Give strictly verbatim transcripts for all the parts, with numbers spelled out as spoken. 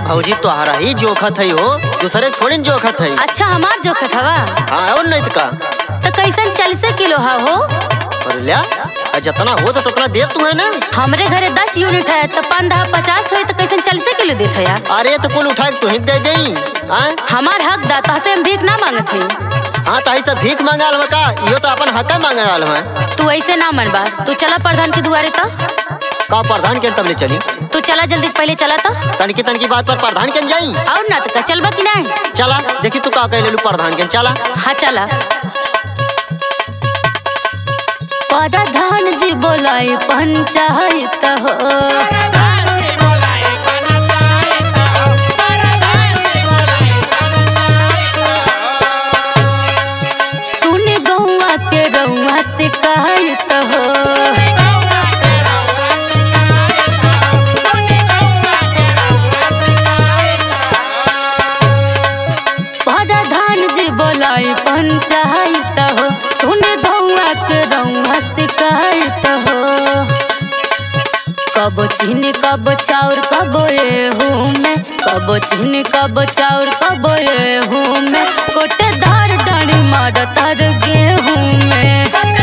भौजी तोहरा ही जोखत है हो, दूसरे थोड़ी जोखत है। अच्छा हमार जोखत हवा? हाँ और नहीं तो का। तो कैसन चालीस किलो हा हो? अरे लिया जितना हो तो उतना दे तू है ना। हमरे घरे दस यूनिट है तो पंद्रह पचास हो तो कैसन चालीस किलो देत है यार। अरे तो कुल उठा के तू ही दे देई। हमार हक दा तहसे हम भीख ना मांगत है। हाँ ताई से भीख मांगाल में का, यो तो अपन हक मांगाल में। तू ऐसे ना मन बा, तू चला प्रधान के दुआरे तो। का प्रधान के तब ले चली? तू चला जल्दी पहले चला तो। तनकी तनकी बात पर प्रधान के जाई और ना तो चलबा कि नहीं? चला देखी तू का कह ले लू प्रधान के। चला हाँ चला। प्रधान जी बोलाई पंचायत हो, सुन गौवा के रउआ शिकायत हो। प्रधान जी बोलाई पंचायत हो, सुन गौवा के रउआ शिकायत हो। कब चीनी कब चाउर कब एहू में, कब चीनी कब चाउर कब एहू में, कोटेदार डाणी मार तार गेहूं में।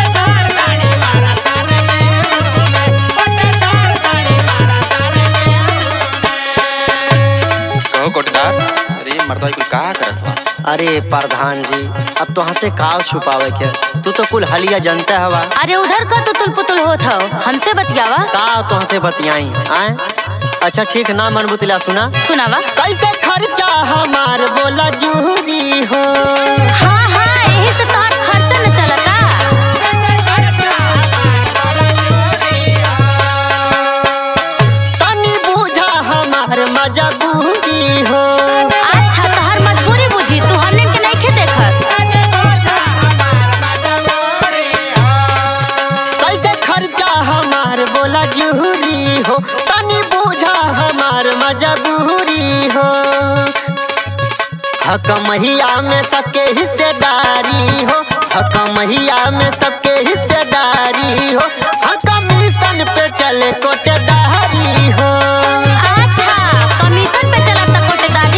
कहो कोटेदार, अरे मर्दा कुल का करत बा? अरे प्रधान जी अब तो से काव छुपावे के, तू तो कुल हलिया जनता हवा। अरे उधर का तुतुल पुतुल होत हो, हमसे बतियावा। का तो से बतियाई आए? अच्छा ठीक ना मन बुतला सुना सुनावा। कैसे खर्चा हमार बोला जूरी हो। हाँ हाँ यही से तोहार खर्चा न चलता। तनी बूझा हमार मजबूरी हो। अच्छा तोहार मजबूरी बुझी, तू हमने के नहीं खे देखत। कैसे खर्चा हमार बोला जूरी हो, तनी बूझा हमार मजबूरी हो। हक महिया में सबके हिस्सेदारी हो, हक महिया में सबके हिस्सेदारी हो। हक मिशन पे चले कोटेदारी हो। अच्छा कमीशन पे चलता कोटेदारी।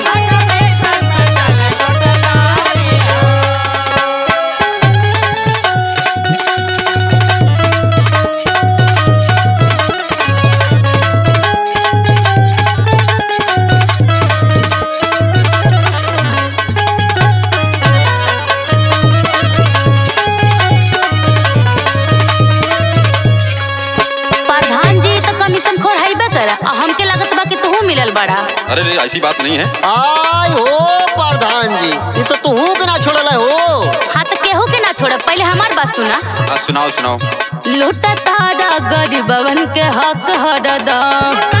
प्रधान जी तो कमीशन खोर हईबे कर, हमके लगत बा कि तू मिलल बड़ा। अरे रे ऐसी बात नहीं है। आय हो प्रधान जी, ये तो तू के ना छोड़ल हो। हाँ तो केहू के ना छोड़, पहले हमार बात सुना। हाँ सुनाओ सुनाओ। लूटा तारा गरीबवन के हक हरदम,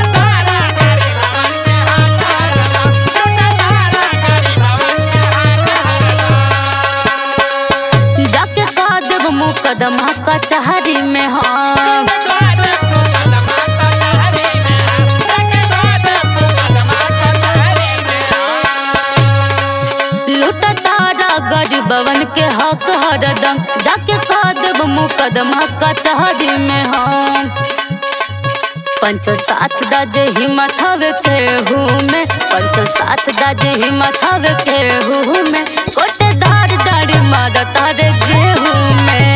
जाके कह देब मुकदमा कचहरी में हम। लूटा तारा गरीबवन के हक हरदम, जाके कह देब मुकदमा कचहरी में हम। पंचो सात दाजे हिम्मत हवे केहू में, पंचो सात दाजे हिम्मत हवे केहू में, कोटेदार डाड़ी मार तारे गेहूं में।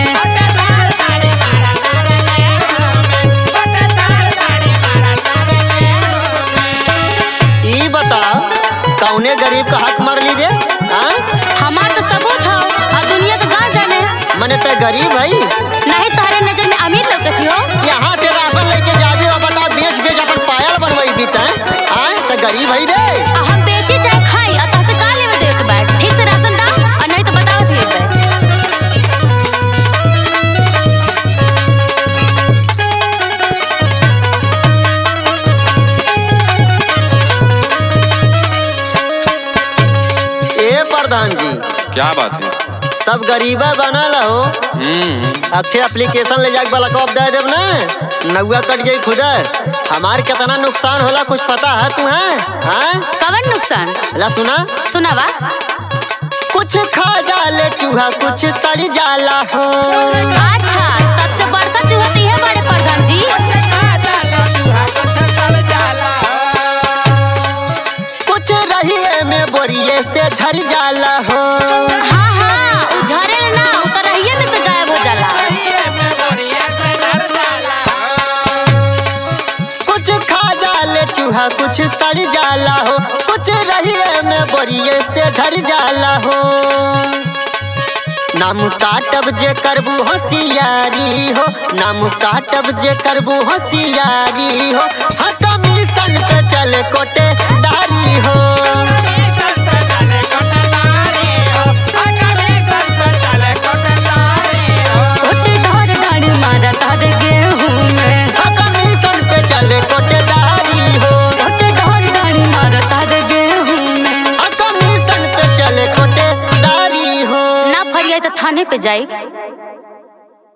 ई बता कौने गरीब का हक मार ली रे? हाँ? हमार तो सबूत हो और दुनिया का गाँव जाने। मने ते गरीब है नहीं तारे नजर में अमीर लगती हो। यहाँ से राशन लेके जाबी और बता बेच बेच अपन पायल बनवाई बीता हाँ तो गरीब है रे। आ हम बेची चाहे खाई और तहसे का लेवे देवे के बाद ठीक से राशन दाओ और नहीं तो बताओ थे ए प्रधान जी क्या बात है? सब गरीबा बनल हो। हम्म अच्छे एप्लीकेशन ले जाके वाला कॉप दे देब ना, नौआ कट गई खुदा। हमार कितना नुकसान होला कुछ पता है तुम्हें? हाँ कवन नुकसान? ला सुना सुनावा। कुछ खा डाले चूहा कुछ सड़ जाला हो। अच्छा सबसे बड़का चुहती है बड़े प्रधान जी। बोरिए से झर जाला हो। हाँ हाँ उ झरेल ना उ तो रहिए में से गायब हो जाला। कुछ खा जाले चूहा कुछ सड़ जाला हो, कुछ रहिए में बोरिए से झर जाला हो। नाम काटब जे करबू होशियारी हो, नाम काटब जे करबू होशियारी हो। हाँ कमीशन पे चले कोटे दारी हो। कोटे धार डाड़ी मारा तार गेहूं में। हाँ कमीशन पे चले कोटे दारी हो। कोटे धार डाड़ी मारा तार गेहूं में। हाँ कमीशन पे चले कोटे दारी हो। ना फरिया तो थाने पे जाई।